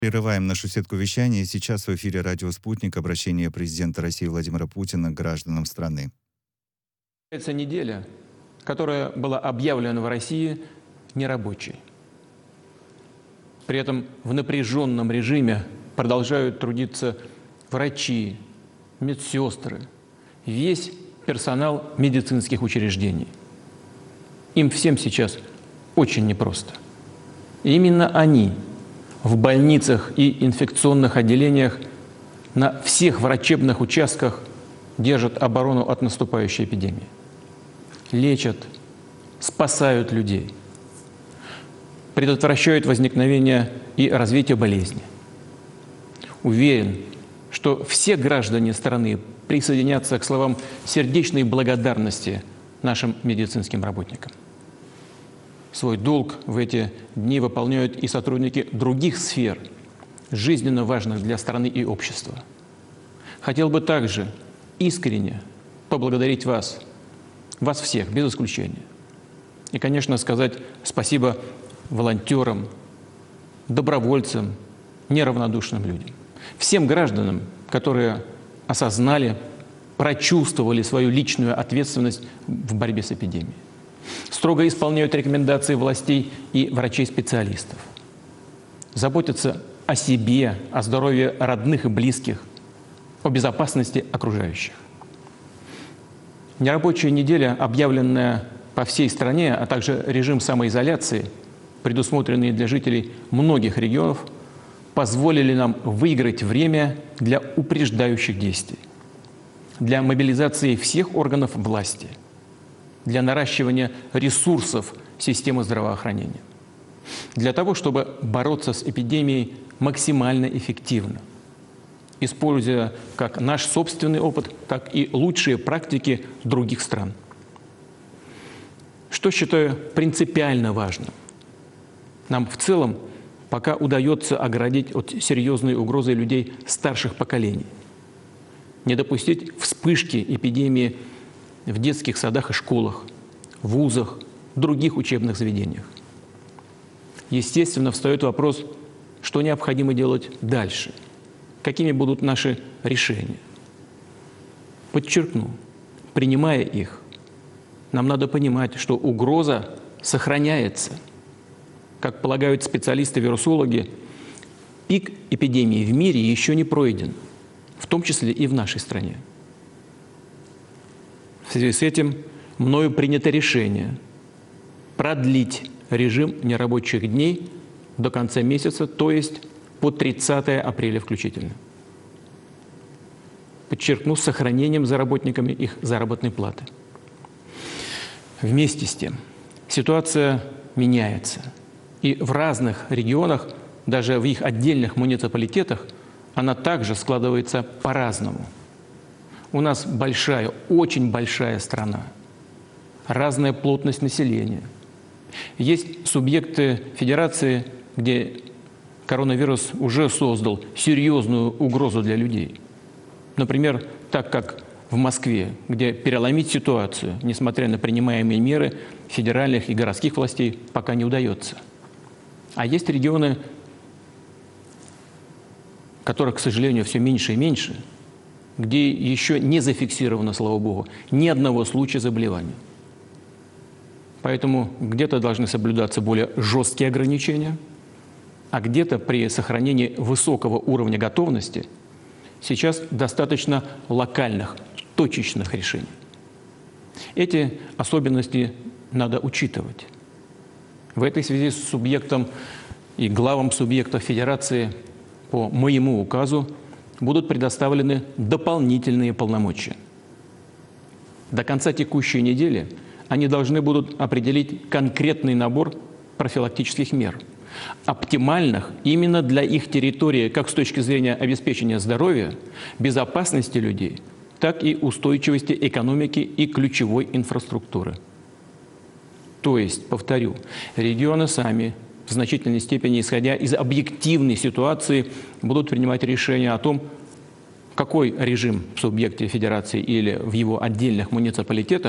Прерываем нашу сетку вещания. Сейчас в эфире радио «Спутник». Обращение президента России Владимира Путина к гражданам страны. Это неделя, которая была объявлена в России нерабочей. При этом в напряженном режиме продолжают трудиться врачи, медсестры, весь персонал медицинских учреждений. Им всем сейчас очень непросто. И именно они в больницах и инфекционных отделениях на всех врачебных участках держат оборону от наступающей эпидемии. Лечат, спасают людей, предотвращают возникновение и развитие болезни. Уверен, что все граждане страны присоединятся к словам сердечной благодарности нашим медицинским работникам. Свой долг в эти дни выполняют и сотрудники других сфер, жизненно важных для страны и общества. Хотел бы также искренне поблагодарить вас всех, без исключения. И, конечно, сказать спасибо волонтерам, добровольцам, неравнодушным людям. Всем гражданам, которые осознали, прочувствовали свою личную ответственность в борьбе с эпидемией. Строго исполняют рекомендации властей и врачей-специалистов. Заботятся о себе, о здоровье родных и близких, о безопасности окружающих. Нерабочая неделя, объявленная по всей стране, а также режим самоизоляции, предусмотренные для жителей многих регионов, позволили нам выиграть время для упреждающих действий, для мобилизации всех органов власти, для наращивания ресурсов системы здравоохранения, для того, чтобы бороться с эпидемией максимально эффективно, используя как наш собственный опыт, так и лучшие практики других стран. Что считаю принципиально важным? Нам в целом пока удается оградить от серьезной угрозы людей старших поколений, не допустить вспышки эпидемии в детских садах и школах, вузах, других учебных заведениях. Естественно, встает вопрос, что необходимо делать дальше, какими будут наши решения. Подчеркну, принимая их, нам надо понимать, что угроза сохраняется. Как полагают специалисты-вирусологи, пик эпидемии в мире еще не пройден, в том числе и в нашей стране. В связи с этим мною принято решение продлить режим нерабочих дней до конца месяца, то есть по 30 апреля включительно. Подчеркну, с сохранением за работниками их заработной платы. Вместе с тем ситуация меняется. И в разных регионах, даже в их отдельных муниципалитетах, она также складывается по-разному. У нас большая, очень большая страна, разная плотность населения. Есть субъекты федерации, где коронавирус уже создал серьезную угрозу для людей. Например, так как в Москве, где переломить ситуацию, несмотря на принимаемые меры федеральных и городских властей, пока не удается. А есть регионы, которых, к сожалению, все меньше и меньше, где еще не зафиксировано, слава богу, ни одного случая заболевания. Поэтому где-то должны соблюдаться более жесткие ограничения, а где-то при сохранении высокого уровня готовности сейчас достаточно локальных, точечных решений. Эти особенности надо учитывать. В этой связи с субъектом и главам субъектов Федерации по моему указу будут предоставлены дополнительные полномочия. До конца текущей недели они должны будут определить конкретный набор профилактических мер, оптимальных именно для их территории, как с точки зрения обеспечения здоровья, безопасности людей, так и устойчивости экономики и ключевой инфраструктуры. То есть, повторю, регионы сами, в значительной степени исходя из объективной ситуации, будут принимать решения о том, какой режим в субъекте федерации или в его отдельных муниципалитетах